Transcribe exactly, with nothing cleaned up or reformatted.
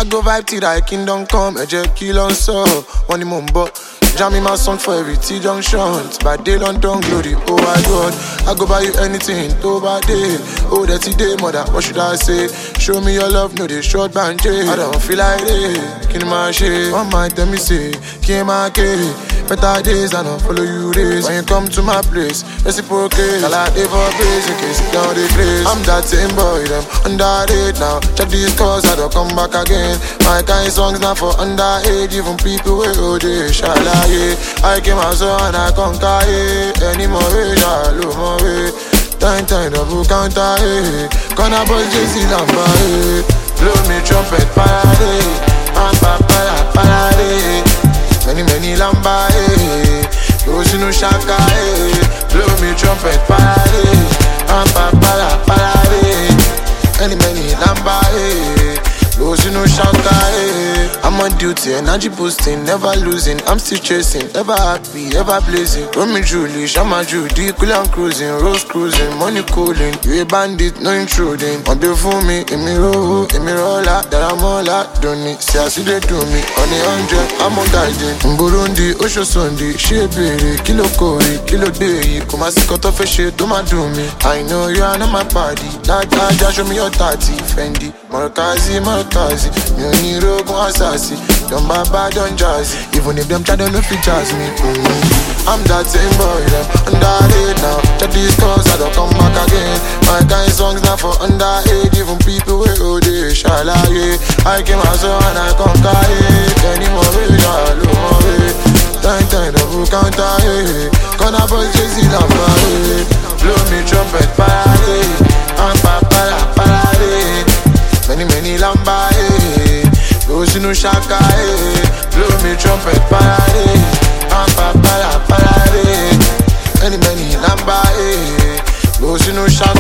go vibe till thy kingdom come. A jet kill on so, one the mumbo. Jamming my song for every T-junction. By day London glory, oh my God. I go buy you anything, to by day. Oh, that's the day, mother, what should I say? Show me your love, no, they short bandage. I don't feel like it, kill my shit. One might tell me say, kill my kid. Better days, I don't follow you days. When you come to my place, reciprocate. I like it for praise in case down the place. I'm that same boy, them underage now. Check these calls, I don't come back again. My kind songs not for underage. Even people with O J, shala. Yeah. I came out so and I conquer it. Any more way, I love more way. Time, time, double counter it. Gonna bust J C number it. Blow me trumpet, parade. I'm papaya, parade. Many, many lamba it. Those no shaka it. Blow me trumpet, parade. I'm papaya, parade. Many, many lamba it. Those no shaka it. I'm on duty, energy boosting, never losing. I'm still chasing, ever happy, ever blazing. Romeo Julie, Shama Judy, cool and cruising, rose cruising, money cooling. You a bandit, no intruding. On the phone me, in me roll, in me roller, that I'm all out, don't need. See I see they do me, on the hundred, I'm on guiding. In Burundi, Osho Sunday, Shebere, Kilo Kori, Kilo Day. Come and see cut off a shit, do my do me. I know you are not my party. That guy just show me your thirty, Fendi. Markazi, Markazi, me only rogue assassin. Don't baba, don't jazzy. Even if them try to no fit jazz me. Mm-hmm. I'm that same boy, them underage now. Check these calls, I don't come back again. My kind songs not for underage. Even people with O J, shala, yeah. I came out so and I conquer it. Any more way, I love more way. Time, time, double counter, yeah. Gonna bust J C number, yeah. Blow me trumpet, parade. I'm papaya, parade. Many, many lamba, yeah. Those no shaka, eh. Blow me trumpet, parade. I'm papaya, parade. Many, many lamba, eh. Those no shaka.